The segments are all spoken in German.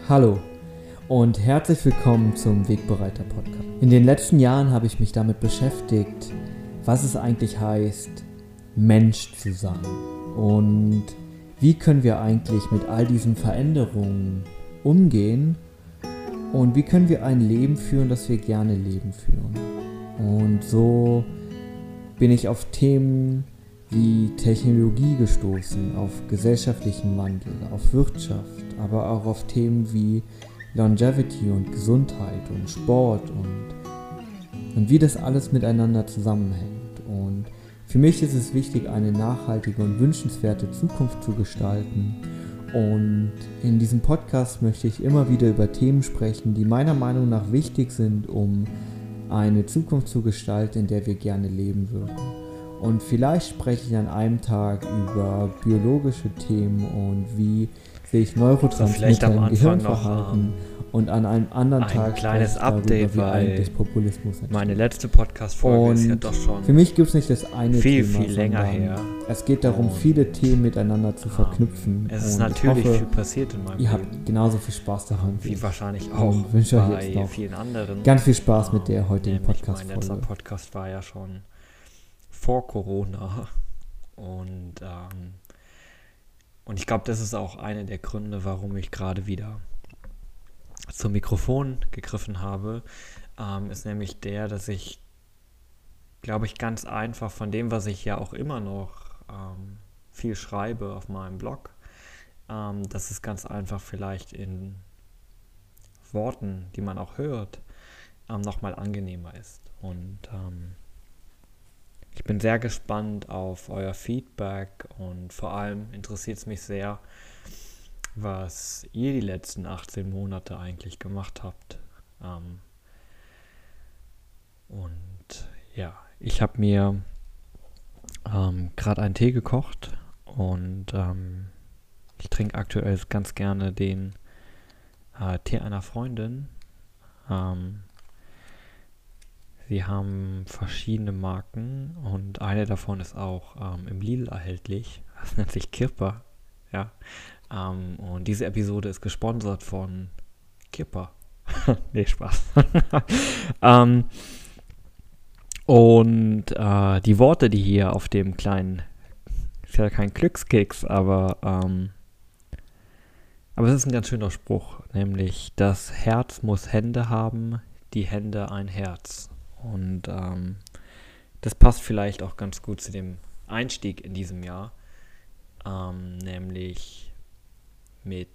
Hallo und herzlich willkommen zum Wegbereiter Podcast. In den letzten Jahren habe ich mich damit beschäftigt, was es eigentlich heißt, Mensch zu sein. Und wie können wir eigentlich mit all diesen Veränderungen umgehen und wie können wir ein Leben führen, das wir gerne Leben führen. Und so bin ich auf Themen wie Technologie gestoßen, auf gesellschaftlichen Wandel, auf Wirtschaft, aber auch auf Themen wie Longevity und Gesundheit und Sport und wie das alles miteinander zusammenhängt. Und für mich ist es wichtig, eine nachhaltige und wünschenswerte Zukunft zu gestalten. Und in diesem Podcast möchte ich immer wieder über Themen sprechen, die meiner Meinung nach wichtig sind, um eine Zukunft zu gestalten, in der wir gerne leben würden. Und vielleicht spreche ich an einem Tag über biologische Themen und wie sehe ich Neurotransmitter im Gehirnverhalten und an einem anderen Tag ein kleines Update, weil Populismus entsteht. Meine letzte Podcast-Folge ist ja doch schon für mich gibt es nicht das eine viel Thema, länger her. Es geht darum, viele Themen miteinander zu verknüpfen. Es ist und natürlich ich hoffe, viel passiert in meinem ihr Leben. habt genauso viel Spaß daran. Wie wahrscheinlich auch wünsche euch bei jetzt noch vielen anderen. ganz viel Spaß mit der heutigen Mein Podcast-Folge. letzter Podcast war ja schon vor Corona und ich glaube, das ist auch einer der Gründe, warum ich gerade wieder zum Mikrofon gegriffen habe, ist nämlich der, dass ich, glaube ich, ganz einfach von dem, was ich ja auch immer noch viel schreibe auf meinem Blog, dass es ganz einfach vielleicht in Worten, die man auch hört, nochmal angenehmer ist. Und ich bin sehr gespannt auf euer Feedback und vor allem interessiert es mich sehr, was ihr die letzten 18 Monate eigentlich gemacht habt. Und ja, ich habe mir gerade einen Tee gekocht und ich trinke aktuell ganz gerne den Tee einer Freundin. Sie haben verschiedene Marken und eine davon ist auch im Lidl erhältlich. Das nennt sich Kirpa. Ja. Und diese Episode ist gesponsert von Kirpa. Nee, Spaß. Die Worte, die hier auf dem kleinen, ist ja kein Glückskeks, aber es ist ein ganz schöner Spruch, nämlich das Herz muss Hände haben, die Hände ein Herz. Und das passt vielleicht auch ganz gut zu dem Einstieg in diesem Jahr, nämlich mit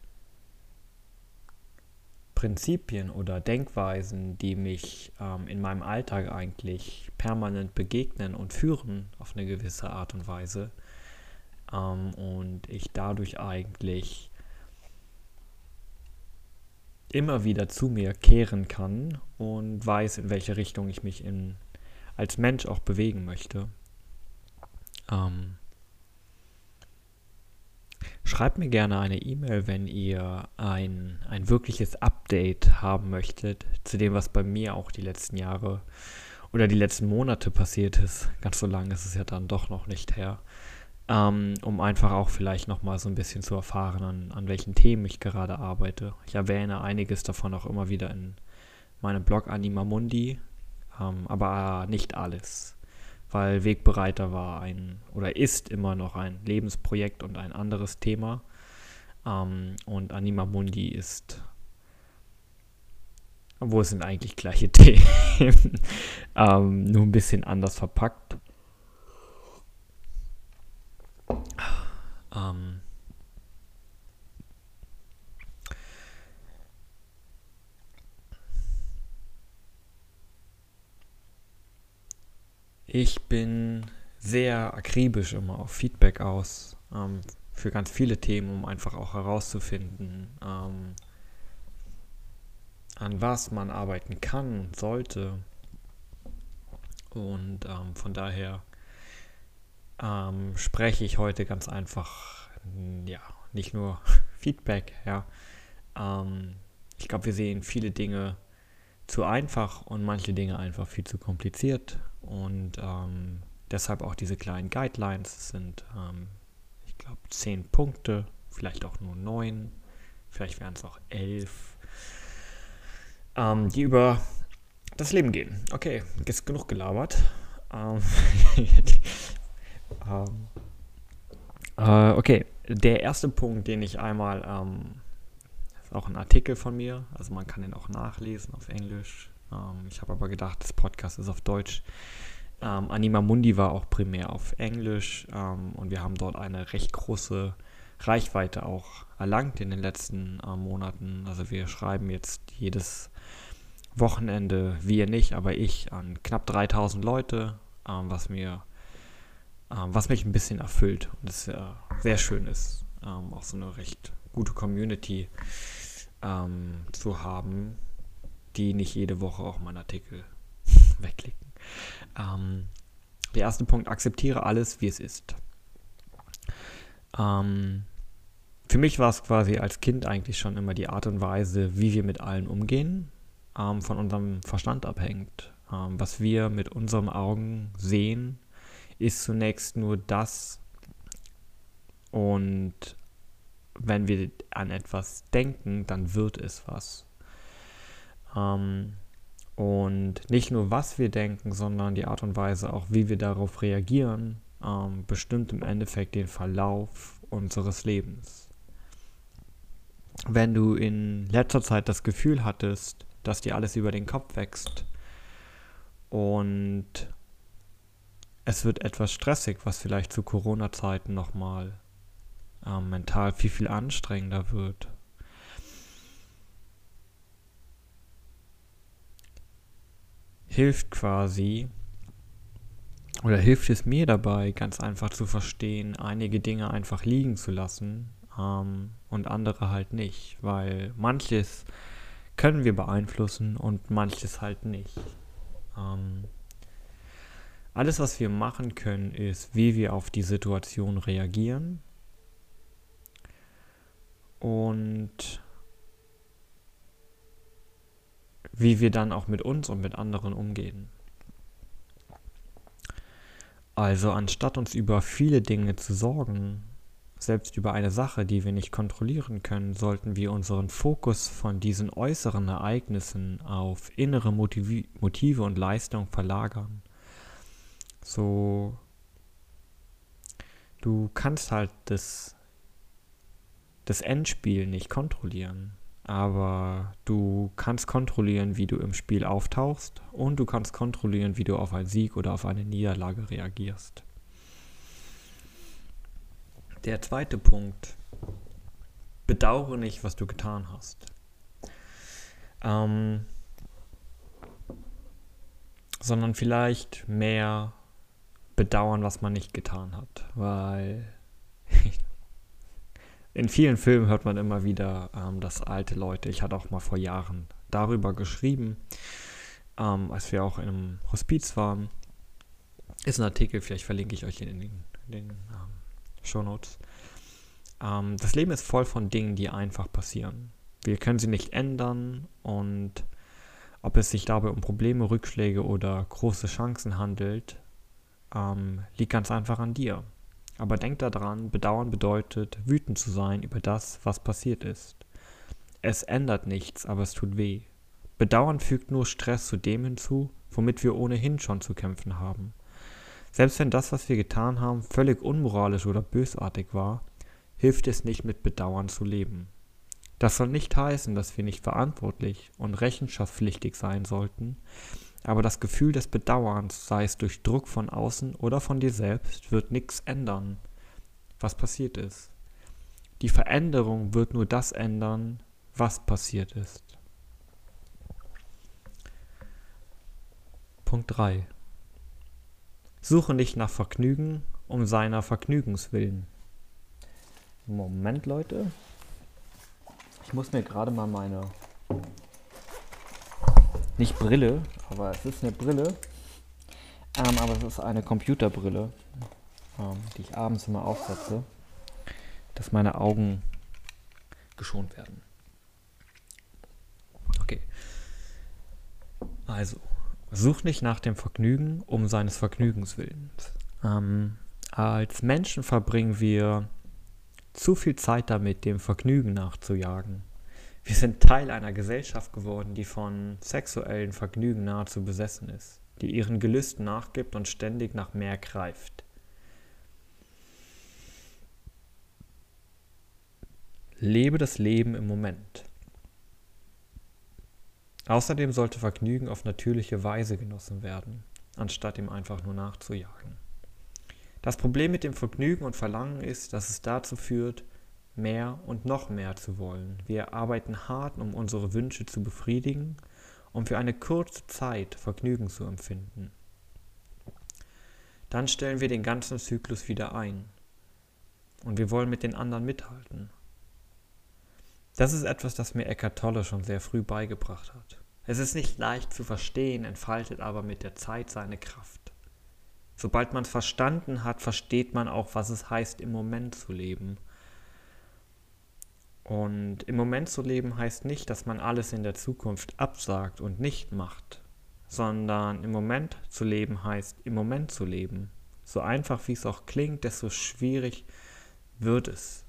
Prinzipien oder Denkweisen, die mich in meinem Alltag eigentlich permanent begegnen und führen auf eine gewisse Art und Weise. Und ich dadurch eigentlich immer wieder zu mir kehren kann und weiß, in welche Richtung ich mich als Mensch auch bewegen möchte. Schreibt mir gerne eine E-Mail, wenn ihr ein wirkliches Update haben möchtet zu dem, was bei mir auch die letzten Jahre oder die letzten Monate passiert ist. Ganz so lange ist es ja dann doch noch nicht her. Um einfach auch vielleicht nochmal so ein bisschen zu erfahren, an welchen Themen ich gerade arbeite. Ich erwähne einiges davon auch immer wieder in meinem Blog Anima Mundi, aber nicht alles, weil Wegbereiter ist immer noch ein Lebensprojekt und ein anderes Thema. Und Anima Mundi obwohl es sind eigentlich gleiche Themen, nur ein bisschen anders verpackt. Ich bin sehr akribisch immer auf Feedback aus, für ganz viele Themen, um einfach auch herauszufinden, an was man arbeiten kann und sollte. Und von daher spreche ich heute ganz einfach, nicht nur Feedback, ich glaube, wir sehen viele Dinge zu einfach und manche Dinge einfach viel zu kompliziert und deshalb auch diese kleinen Guidelines. Das sind, ich glaube, 10 Punkte, vielleicht auch nur 9, vielleicht wären es auch 11, die über das Leben gehen. Okay, jetzt genug gelabert. Okay, der erste Punkt, den ich einmal, ist auch ein Artikel von mir, also man kann den auch nachlesen auf Englisch. Ich habe aber gedacht, das Podcast ist auf Deutsch. Anima Mundi war auch primär auf Englisch und wir haben dort eine recht große Reichweite auch erlangt in den letzten Monaten. Also wir schreiben jetzt jedes Wochenende, wir nicht, aber ich, an knapp 3000 Leute, was mich ein bisschen erfüllt und es sehr schön ist, auch so eine recht gute Community zu haben, die nicht jede Woche auch meinen Artikel wegklicken. Der erste Punkt: akzeptiere alles, wie es ist. Für mich war es quasi als Kind eigentlich schon immer die Art und Weise, wie wir mit allen umgehen, von unserem Verstand abhängt. Was wir mit unseren Augen sehen, ist zunächst nur das, und wenn wir an etwas denken, dann wird es was. Und nicht nur, was wir denken, sondern die Art und Weise, auch wie wir darauf reagieren, bestimmt im Endeffekt den Verlauf unseres Lebens. Wenn du in letzter Zeit das Gefühl hattest, dass dir alles über den Kopf wächst und es wird etwas stressig, was vielleicht zu Corona-Zeiten nochmal mental viel anstrengender wird, hilft es mir dabei, ganz einfach zu verstehen, einige Dinge einfach liegen zu lassen und andere halt nicht, weil manches können wir beeinflussen und manches halt nicht. Alles, was wir machen können, ist, wie wir auf die Situation reagieren und wie wir dann auch mit uns und mit anderen umgehen. Also anstatt uns über viele Dinge zu sorgen, selbst über eine Sache, die wir nicht kontrollieren können, sollten wir unseren Fokus von diesen äußeren Ereignissen auf innere Motive und Leistung verlagern. So, du kannst halt das Endspiel nicht kontrollieren, aber du kannst kontrollieren, wie du im Spiel auftauchst, und du kannst kontrollieren, wie du auf einen Sieg oder auf eine Niederlage reagierst. Der zweite Punkt: bedauere nicht, was du getan hast. Sondern vielleicht mehr bedauern, was man nicht getan hat, weil in vielen Filmen hört man immer wieder, dass alte Leute, ich hatte auch mal vor Jahren darüber geschrieben, als wir auch in einem Hospiz waren, ist ein Artikel, vielleicht verlinke ich euch in den Shownotes. Das Leben ist voll von Dingen, die einfach passieren. Wir können sie nicht ändern, und ob es sich dabei um Probleme, Rückschläge oder große Chancen handelt, liegt ganz einfach an dir. Aber denk daran, bedauern bedeutet, wütend zu sein über das, was passiert ist. Es ändert nichts, aber es tut weh. Bedauern fügt nur Stress zu dem hinzu, womit wir ohnehin schon zu kämpfen haben. Selbst wenn das, was wir getan haben, völlig unmoralisch oder bösartig war, hilft es nicht, mit Bedauern zu leben. Das soll nicht heißen, dass wir nicht verantwortlich und rechenschaftspflichtig sein sollten, aber das Gefühl des Bedauerns, sei es durch Druck von außen oder von dir selbst, wird nichts ändern, was passiert ist. Die Veränderung wird nur das ändern, was passiert ist. Punkt 3. Suche nicht nach Vergnügen um seiner Vergnügens willen. Moment, Leute. Ich muss mir gerade mal meine, nicht Brille, aber es ist eine Brille, aber es ist eine Computerbrille, die ich abends immer aufsetze, dass meine Augen geschont werden. Okay. Also, such nicht nach dem Vergnügen um seines Vergnügens willen. Als Menschen verbringen wir zu viel Zeit damit, dem Vergnügen nachzujagen. Wir sind Teil einer Gesellschaft geworden, die von sexuellen Vergnügen nahezu besessen ist, die ihren Gelüsten nachgibt und ständig nach mehr greift. Lebe das Leben im Moment. Außerdem sollte Vergnügen auf natürliche Weise genossen werden, anstatt ihm einfach nur nachzujagen. Das Problem mit dem Vergnügen und Verlangen ist, dass es dazu führt, mehr und noch mehr zu wollen. Wir arbeiten hart, um unsere Wünsche zu befriedigen, um für eine kurze Zeit Vergnügen zu empfinden. Dann stellen wir den ganzen Zyklus wieder ein und wir wollen mit den anderen mithalten. Das ist etwas, das mir Eckhart Tolle schon sehr früh beigebracht hat. Es ist nicht leicht zu verstehen, entfaltet aber mit der Zeit seine Kraft. Sobald man es verstanden hat, versteht man auch, was es heißt, im Moment zu leben. Und im Moment zu leben heißt nicht, dass man alles in der Zukunft absagt und nicht macht, sondern im Moment zu leben heißt, im Moment zu leben. So einfach wie es auch klingt, desto schwierig wird es.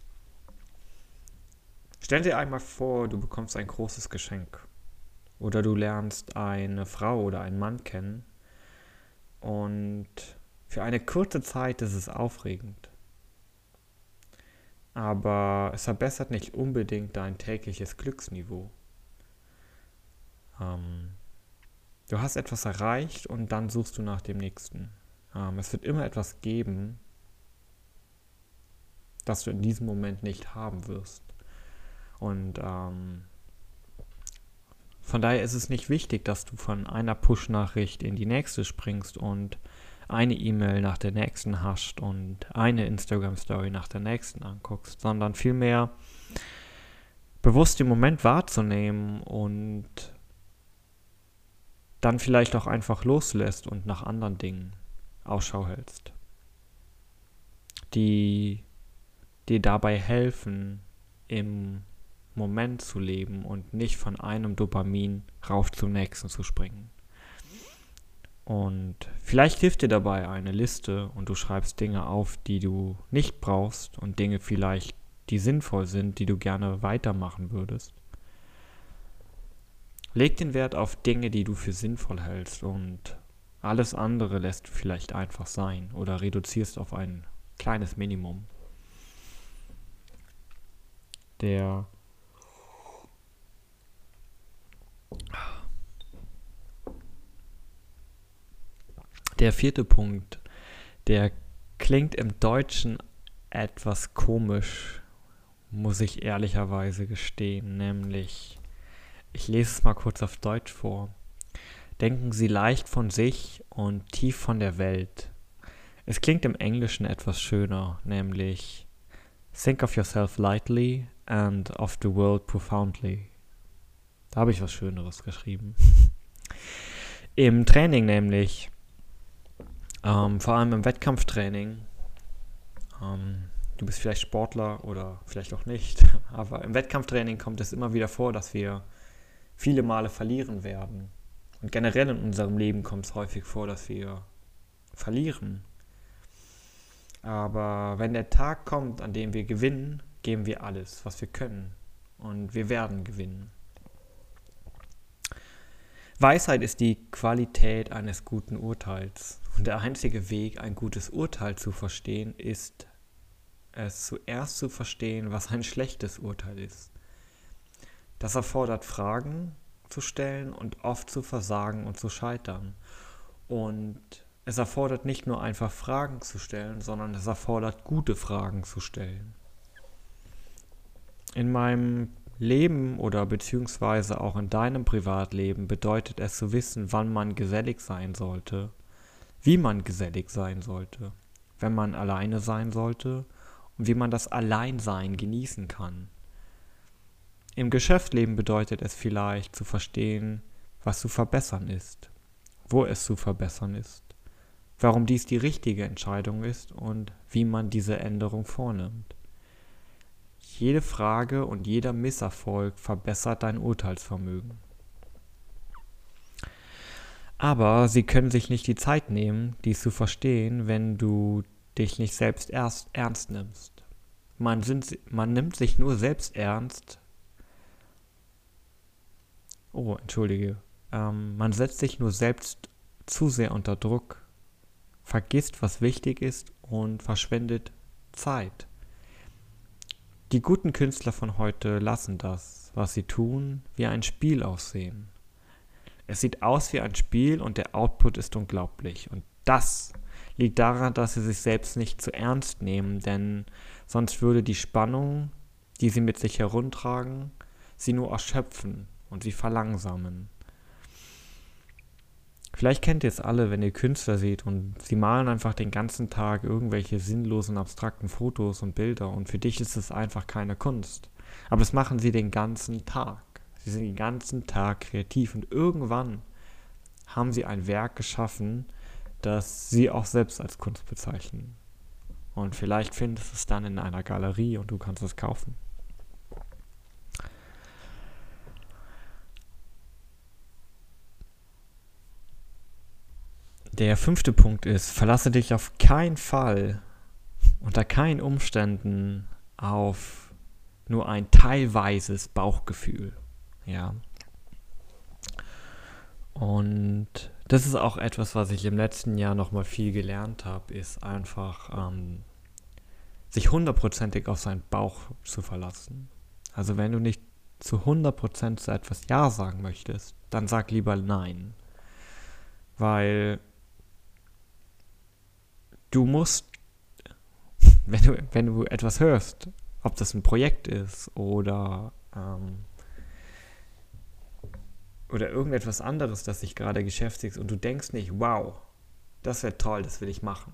Stell dir einmal vor, du bekommst ein großes Geschenk oder du lernst eine Frau oder einen Mann kennen und für eine kurze Zeit ist es aufregend. Aber es verbessert nicht unbedingt dein tägliches Glücksniveau. Du hast etwas erreicht und dann suchst du nach dem nächsten. Es wird immer etwas geben, das du in diesem Moment nicht haben wirst. Und von daher ist es nicht wichtig, dass du von einer Push-Nachricht in die nächste springst und eine E-Mail nach der nächsten hascht und eine Instagram-Story nach der nächsten anguckst, sondern vielmehr bewusst den Moment wahrzunehmen und dann vielleicht auch einfach loslässt und nach anderen Dingen Ausschau hältst, die dir dabei helfen, im Moment zu leben und nicht von einem Dopamin rauf zum nächsten zu springen. Und vielleicht hilft dir dabei eine Liste und du schreibst Dinge auf, die du nicht brauchst und Dinge vielleicht, die sinnvoll sind, die du gerne weitermachen würdest. Leg den Wert auf Dinge, die du für sinnvoll hältst und alles andere lässt du vielleicht einfach sein oder reduzierst auf ein kleines Minimum. Der 4. Punkt, der klingt im Deutschen etwas komisch, muss ich ehrlicherweise gestehen, nämlich, ich lese es mal kurz auf Deutsch vor. Denken Sie leicht von sich und tief von der Welt. Es klingt im Englischen etwas schöner, nämlich think of yourself lightly and of the world profoundly. Da habe ich was Schöneres geschrieben. Im Training nämlich, vor allem im Wettkampftraining, du bist vielleicht Sportler oder vielleicht auch nicht, aber im Wettkampftraining kommt es immer wieder vor, dass wir viele Male verlieren werden. Und generell in unserem Leben kommt es häufig vor, dass wir verlieren. Aber wenn der Tag kommt, an dem wir gewinnen, geben wir alles, was wir können. Und wir werden gewinnen. Weisheit ist die Qualität eines guten Urteils. Und der einzige Weg, ein gutes Urteil zu verstehen, ist, es zuerst zu verstehen, was ein schlechtes Urteil ist. Das erfordert Fragen zu stellen und oft zu versagen und zu scheitern. Und es erfordert nicht nur einfach Fragen zu stellen, sondern es erfordert gute Fragen zu stellen. In meinem Leben oder beziehungsweise auch in deinem Privatleben bedeutet es zu wissen, wann man gesellig sein sollte, wie man gesellig sein sollte, wenn man alleine sein sollte und wie man das Alleinsein genießen kann. Im Geschäftsleben bedeutet es vielleicht zu verstehen, was zu verbessern ist, wo es zu verbessern ist, warum dies die richtige Entscheidung ist und wie man diese Änderung vornimmt. Jede Frage und jeder Misserfolg verbessert dein Urteilsvermögen. Aber sie können sich nicht die Zeit nehmen, dies zu verstehen, wenn du dich nicht selbst erst ernst nimmst. Man nimmt sich nur selbst ernst, Man setzt sich nur selbst zu sehr unter Druck, vergisst, was wichtig ist und verschwendet Zeit. Die guten Künstler von heute lassen das, was sie tun, wie ein Spiel aussehen. Es sieht aus wie ein Spiel und der Output ist unglaublich. Und das liegt daran, dass sie sich selbst nicht zu ernst nehmen, denn sonst würde die Spannung, die sie mit sich herumtragen, sie nur erschöpfen und sie verlangsamen. Vielleicht kennt ihr es alle, wenn ihr Künstler seht und sie malen einfach den ganzen Tag irgendwelche sinnlosen, abstrakten Fotos und Bilder und für dich ist es einfach keine Kunst. Aber das machen sie den ganzen Tag. Sie sind den ganzen Tag kreativ und irgendwann haben sie ein Werk geschaffen, das sie auch selbst als Kunst bezeichnen. Und vielleicht findest du es dann in einer Galerie und du kannst es kaufen. Der 5. Punkt ist, verlasse dich auf keinen Fall, unter keinen Umständen auf nur ein teilweises Bauchgefühl. Ja. Und das ist auch etwas, was ich im letzten Jahr nochmal viel gelernt habe, ist einfach sich 100%ig auf seinen Bauch zu verlassen. Also wenn du nicht zu 100% zu etwas Ja sagen möchtest, dann sag lieber Nein. Weil du musst, wenn du etwas hörst, ob das ein Projekt ist oder irgendetwas anderes, das dich gerade beschäftigt und du denkst nicht, wow, das wäre toll, das will ich machen.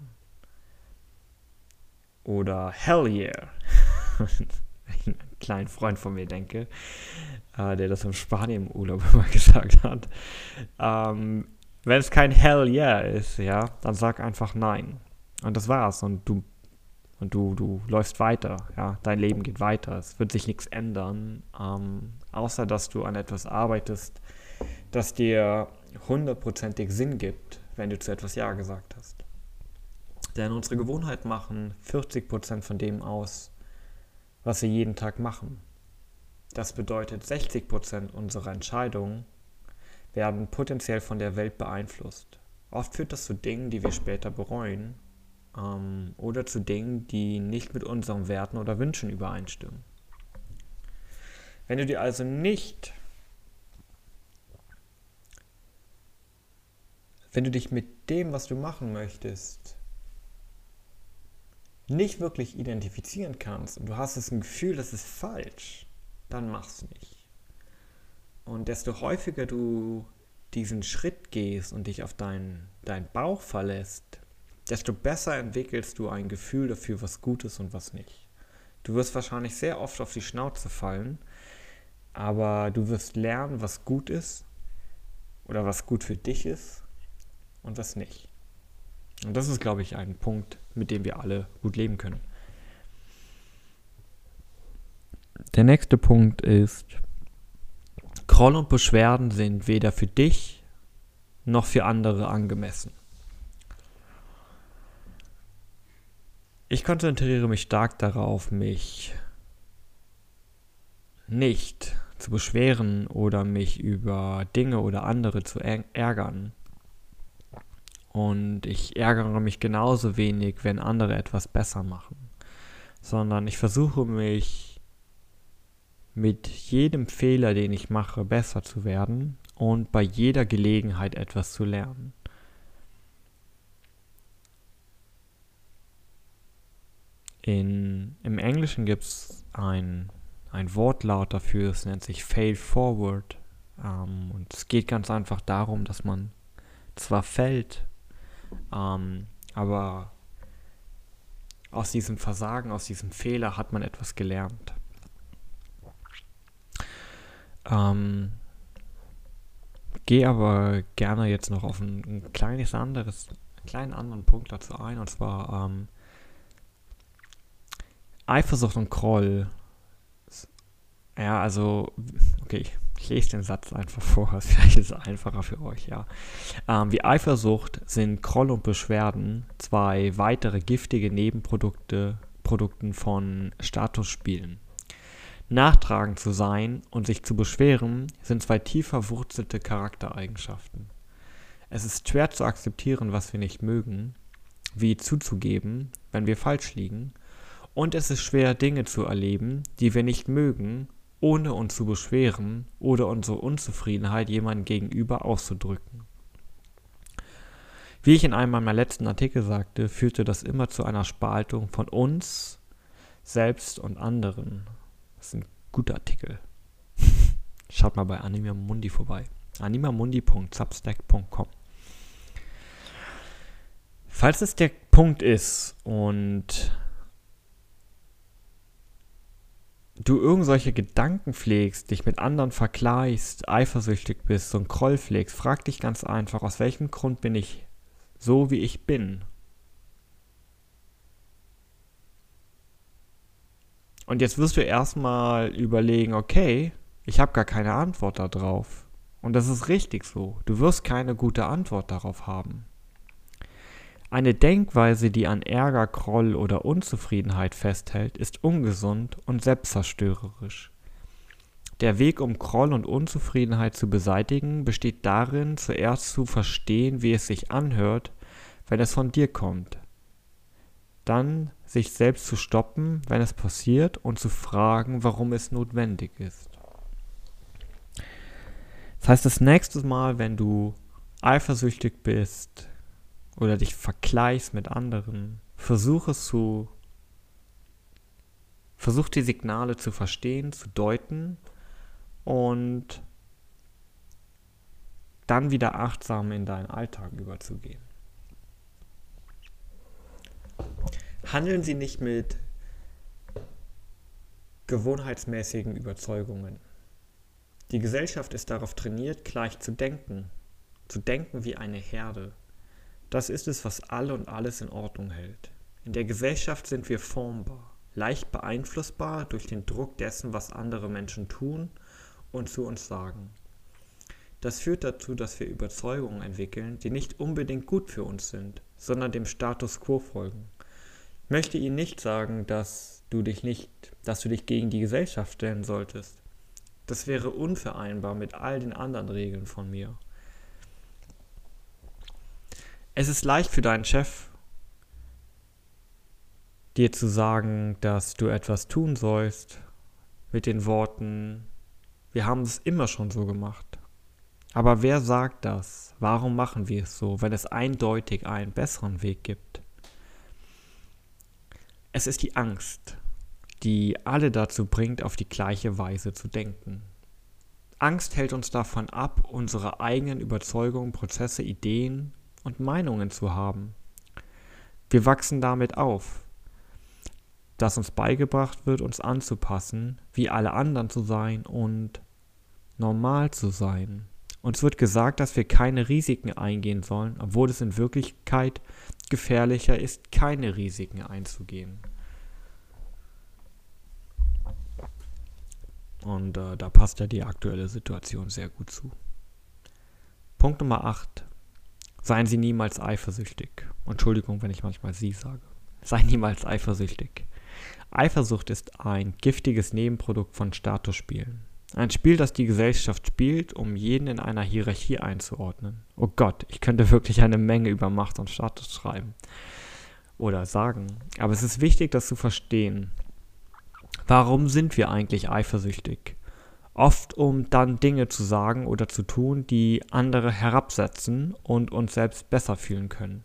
Oder hell yeah, wenn ich an einen kleinen Freund von mir denke, der das in Spanien im Urlaub immer gesagt hat. Wenn es kein hell yeah ist, ja, dann sag einfach nein. Und das war's. Und du läufst weiter, ja, dein Leben geht weiter. Es wird sich nichts ändern, außer dass du an etwas arbeitest, das dir 100%ig Sinn gibt, wenn du zu etwas Ja gesagt hast. Denn unsere Gewohnheiten machen 40% von dem aus, was wir jeden Tag machen. Das bedeutet, 60% unserer Entscheidungen werden potenziell von der Welt beeinflusst. Oft führt das zu Dingen, die wir später bereuen, oder zu Dingen, die nicht mit unseren Werten oder Wünschen übereinstimmen. Wenn du dich mit dem, was du machen möchtest, nicht wirklich identifizieren kannst und du hast das Gefühl, das ist falsch, dann mach's nicht. Und desto häufiger du diesen Schritt gehst und dich auf deinen Bauch verlässt, desto besser entwickelst du ein Gefühl dafür, was gut ist und was nicht. Du wirst wahrscheinlich sehr oft auf die Schnauze fallen, aber du wirst lernen, was gut ist oder was gut für dich ist und was nicht. Und das ist, glaube ich, ein Punkt, mit dem wir alle gut leben können. Der nächste Punkt ist, Groll und Beschwerden sind weder für dich noch für andere angemessen. Ich konzentriere mich stark darauf, mich nicht zu beschweren oder mich über Dinge oder andere zu ärgern. Und ich ärgere mich genauso wenig, wenn andere etwas besser machen. Sondern ich versuche mich mit jedem Fehler, den ich mache, besser zu werden und bei jeder Gelegenheit etwas zu lernen. Im Englischen gibt es ein Wortlaut dafür, es nennt sich Fail Forward. Und es geht ganz einfach darum, dass man zwar fällt, aber aus diesem Versagen, aus diesem Fehler hat man etwas gelernt. Gehe aber gerne jetzt noch auf einen kleinen anderen Punkt dazu ein, und zwar Eifersucht und Groll. Ja, also, okay, ich lese den Satz einfach vor, vielleicht ist es einfacher für euch, ja. Wie Eifersucht sind Groll und Beschwerden 2 weitere giftige Nebenprodukten von Statusspielen. Nachtragend zu sein und sich zu beschweren sind zwei tief verwurzelte Charaktereigenschaften. Es ist schwer zu akzeptieren, was wir nicht mögen, wie zuzugeben, wenn wir falsch liegen, und es ist schwer, Dinge zu erleben, die wir nicht mögen, ohne uns zu beschweren oder unsere Unzufriedenheit jemandem gegenüber auszudrücken. Wie ich in einem meiner letzten Artikel sagte, führte das immer zu einer Spaltung von uns, selbst und anderen. Das ist ein guter Artikel. Schaut mal bei Animamundi vorbei. animamundi.substack.com. Falls es der Punkt ist und du irgendwelche Gedanken pflegst, dich mit anderen vergleichst, eifersüchtig bist, so einen Groll pflegst, frag dich ganz einfach, aus welchem Grund bin ich so, wie ich bin? Und jetzt wirst du erstmal überlegen, okay, ich habe gar keine Antwort darauf. Und das ist richtig so. Du wirst keine gute Antwort darauf haben. Eine Denkweise, die an Ärger, Groll oder Unzufriedenheit festhält, ist ungesund und selbstzerstörerisch. Der Weg, um Groll und Unzufriedenheit zu beseitigen, besteht darin, zuerst zu verstehen, wie es sich anhört, wenn es von dir kommt. Dann sich selbst zu stoppen, wenn es passiert, und zu fragen, warum es notwendig ist. Das heißt, das nächste Mal, wenn du eifersüchtig bist oder dich vergleichst mit anderen, versuch die Signale zu verstehen, zu deuten und dann wieder achtsam in deinen Alltag überzugehen. Handeln Sie nicht mit gewohnheitsmäßigen Überzeugungen. Die Gesellschaft ist darauf trainiert, gleich zu denken wie eine Herde. Das ist es, was alle und alles in Ordnung hält. In der Gesellschaft sind wir formbar, leicht beeinflussbar durch den Druck dessen, was andere Menschen tun und zu uns sagen. Das führt dazu, dass wir Überzeugungen entwickeln, die nicht unbedingt gut für uns sind, sondern dem Status quo folgen. Ich möchte Ihnen nicht sagen, dass du dich gegen die Gesellschaft stellen solltest. Das wäre unvereinbar mit all den anderen Regeln von mir. Es ist leicht für deinen Chef, dir zu sagen, dass du etwas tun sollst, mit den Worten, wir haben es immer schon so gemacht. Aber wer sagt das? Warum machen wir es so, wenn es eindeutig einen besseren Weg gibt? Es ist die Angst, die alle dazu bringt, auf die gleiche Weise zu denken. Angst hält uns davon ab, unsere eigenen Überzeugungen, Prozesse, Ideen und Meinungen zu haben. Wir wachsen damit auf, dass uns beigebracht wird, uns anzupassen, wie alle anderen zu sein und normal zu sein. Uns wird gesagt, dass wir keine Risiken eingehen sollen, obwohl es in Wirklichkeit gefährlicher ist, keine Risiken einzugehen. Und da passt ja die aktuelle Situation sehr gut zu. Punkt Nummer 8. Seien Sie niemals eifersüchtig. Entschuldigung, wenn ich manchmal Sie sage. Sei niemals eifersüchtig. Eifersucht ist ein giftiges Nebenprodukt von Statusspielen. Ein Spiel, das die Gesellschaft spielt, um jeden in einer Hierarchie einzuordnen. Oh Gott, ich könnte wirklich eine Menge über Macht und Status schreiben oder sagen. Aber es ist wichtig, das zu verstehen. Warum sind wir eigentlich eifersüchtig? Oft, um dann Dinge zu sagen oder zu tun, die andere herabsetzen und uns selbst besser fühlen können.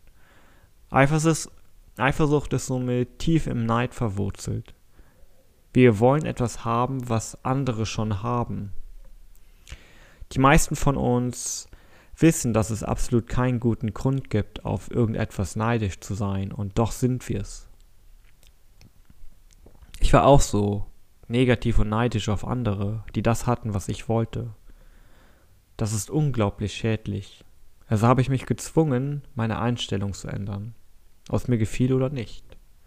Eifersucht ist somit tief im Neid verwurzelt. Wir wollen etwas haben, was andere schon haben. Die meisten von uns wissen, dass es absolut keinen guten Grund gibt, auf irgendetwas neidisch zu sein, und doch sind wir es. Ich war auch so negativ und neidisch auf andere, die das hatten, was ich wollte. Das ist unglaublich schädlich. Also habe ich mich gezwungen, meine Einstellung zu ändern, ob es mir gefiel oder nicht.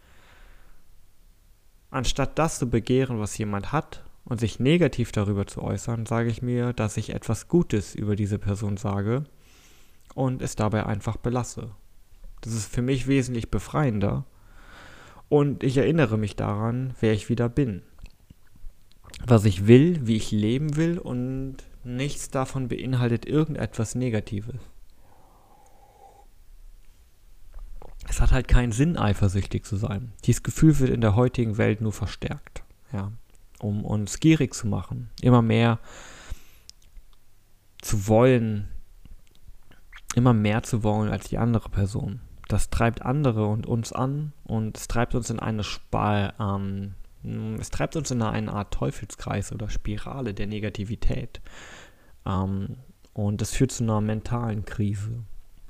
Anstatt das zu begehren, was jemand hat, und sich negativ darüber zu äußern, sage ich mir, dass ich etwas Gutes über diese Person sage und es dabei einfach belasse. Das ist für mich wesentlich befreiender und ich erinnere mich daran, wer ich wieder bin. was ich will, wie ich leben will und nichts davon beinhaltet irgendetwas Negatives. Es hat halt keinen Sinn, eifersüchtig zu sein. Dieses Gefühl wird in der heutigen Welt nur verstärkt, ja, um uns gierig zu machen, immer mehr zu wollen als die andere Person. Das treibt andere und uns an und es treibt uns in eine Art Teufelskreis oder Spirale der Negativität. Und es führt zu einer mentalen Krise.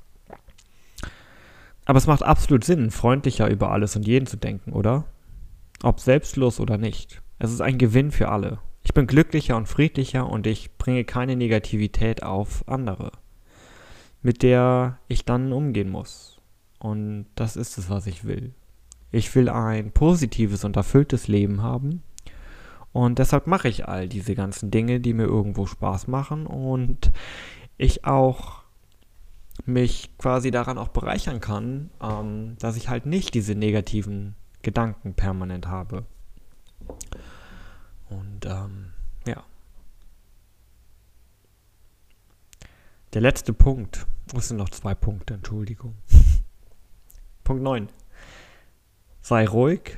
Aber es macht absolut Sinn, freundlicher über alles und jeden zu denken, oder? Ob selbstlos oder nicht. Es ist ein Gewinn für alle. Ich bin glücklicher und friedlicher und ich bringe keine Negativität auf andere, mit der ich dann umgehen muss. Und das ist es, was ich will. Ich will ein positives und erfülltes Leben haben. Und deshalb mache ich all diese ganzen Dinge, die mir irgendwo Spaß machen und ich auch mich quasi daran auch bereichern kann, dass ich halt nicht diese negativen Gedanken permanent habe. Und ja. Der letzte Punkt, es sind noch 2 Punkte, Entschuldigung. Punkt 9. Sei ruhig,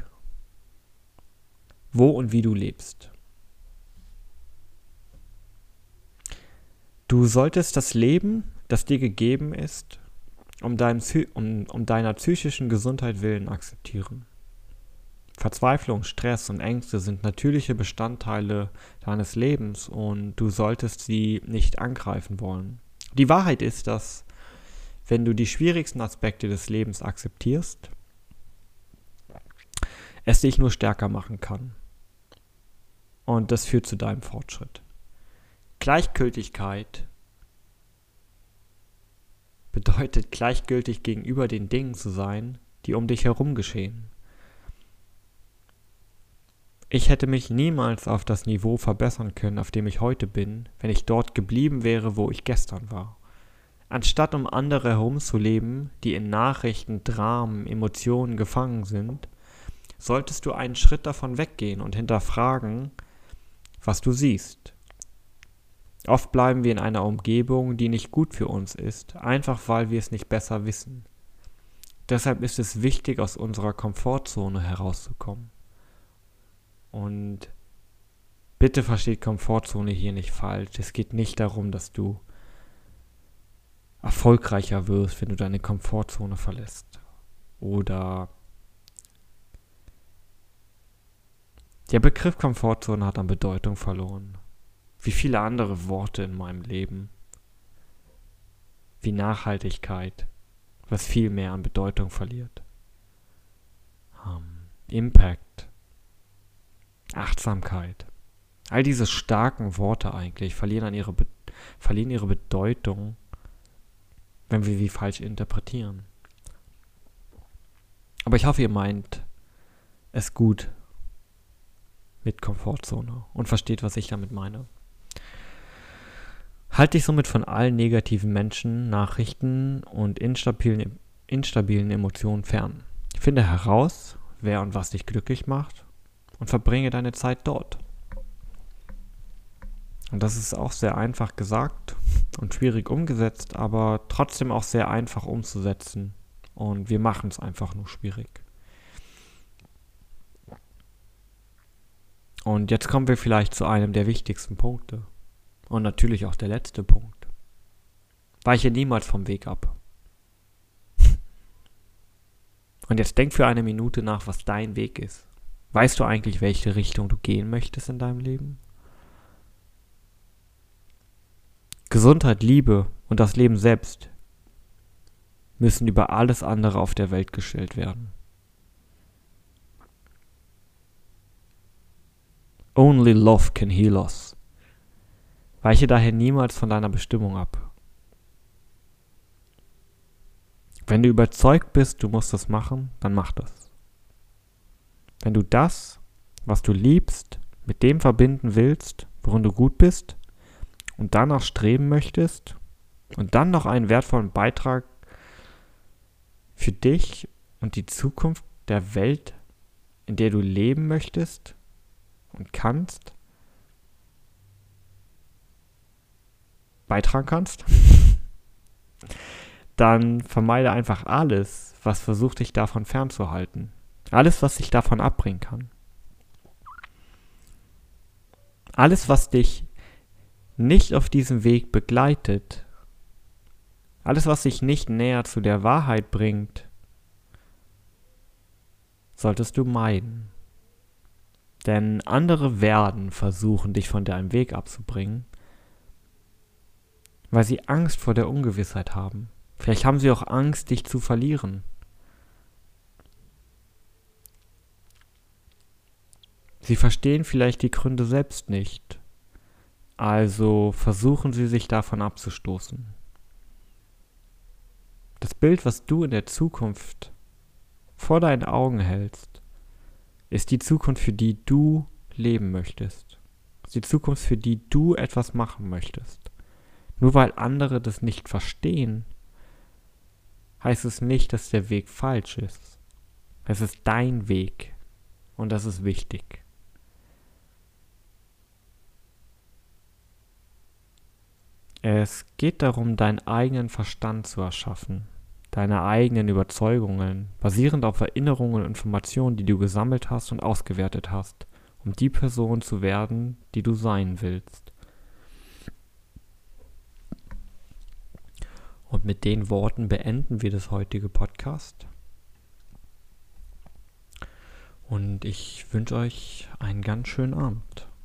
wo und wie du lebst. Du solltest das Leben, das dir gegeben ist, um deiner psychischen Gesundheit willen akzeptieren. Verzweiflung, Stress und Ängste sind natürliche Bestandteile deines Lebens und du solltest sie nicht angreifen wollen. Die Wahrheit ist, dass, wenn du die schwierigsten Aspekte des Lebens akzeptierst, es dich nur stärker machen kann. Und das führt zu deinem Fortschritt. Gleichgültigkeit bedeutet, gleichgültig gegenüber den Dingen zu sein, die um dich herum geschehen. Ich hätte mich niemals auf das Niveau verbessern können, auf dem ich heute bin, wenn ich dort geblieben wäre, wo ich gestern war. Anstatt um andere herumzuleben, die in Nachrichten, Dramen, Emotionen gefangen sind, solltest du einen Schritt davon weggehen und hinterfragen, was du siehst. Oft bleiben wir in einer Umgebung, die nicht gut für uns ist, einfach weil wir es nicht besser wissen. Deshalb ist es wichtig, aus unserer Komfortzone herauszukommen. Und bitte versteht Komfortzone hier nicht falsch. Es geht nicht darum, dass du erfolgreicher wirst, wenn du deine Komfortzone verlässt. Oder der Begriff Komfortzone hat an Bedeutung verloren. Wie viele andere Worte in meinem Leben. Wie Nachhaltigkeit, was viel mehr an Bedeutung verliert. Impact, Achtsamkeit. All diese starken Worte eigentlich verlieren ihre Bedeutung, wenn wir sie falsch interpretieren. Aber ich hoffe, ihr meint es gut mit Komfortzone und versteht, was ich damit meine. Halt dich somit von allen negativen Menschen, Nachrichten und instabilen Emotionen fern. Finde heraus, wer und was dich glücklich macht und verbringe deine Zeit dort. Und das ist auch sehr einfach gesagt und schwierig umgesetzt, aber trotzdem auch sehr einfach umzusetzen. Und wir machen es einfach nur schwierig. Und jetzt kommen wir vielleicht zu einem der wichtigsten Punkte. Und natürlich auch der letzte Punkt. Weiche niemals vom Weg ab. Und jetzt denk für eine Minute nach, was dein Weg ist. Weißt du eigentlich, welche Richtung du gehen möchtest in deinem Leben? Gesundheit, Liebe und das Leben selbst müssen über alles andere auf der Welt gestellt werden. Only love can heal us. Weiche daher niemals von deiner Bestimmung ab. Wenn du überzeugt bist, du musst das machen, dann mach das. Wenn du das, was du liebst, mit dem verbinden willst, worin du gut bist, und danach streben möchtest und dann noch einen wertvollen Beitrag für dich und die Zukunft der Welt, in der du leben möchtest und kannst, beitragen kannst, dann vermeide einfach alles, was versucht, dich davon fernzuhalten. Alles, was dich davon abbringen kann. Alles, was dich nicht auf diesem Weg begleitet, alles, was dich nicht näher zu der Wahrheit bringt, solltest du meiden. Denn andere werden versuchen, dich von deinem Weg abzubringen, weil sie Angst vor der Ungewissheit haben. Vielleicht haben sie auch Angst, dich zu verlieren. Sie verstehen vielleicht die Gründe selbst nicht, also versuchen sie, sich davon abzustoßen. Das Bild, was du in der Zukunft vor deinen Augen hältst, ist die Zukunft, für die du leben möchtest. Ist die Zukunft, für die du etwas machen möchtest. Nur weil andere das nicht verstehen, heißt es nicht, dass der Weg falsch ist. Es ist dein Weg und das ist wichtig. Es geht darum, deinen eigenen Verstand zu erschaffen, deine eigenen Überzeugungen, basierend auf Erinnerungen und Informationen, die du gesammelt hast und ausgewertet hast, um die Person zu werden, die du sein willst. Und mit den Worten beenden wir das heutige Podcast. Und ich wünsche euch einen ganz schönen Abend.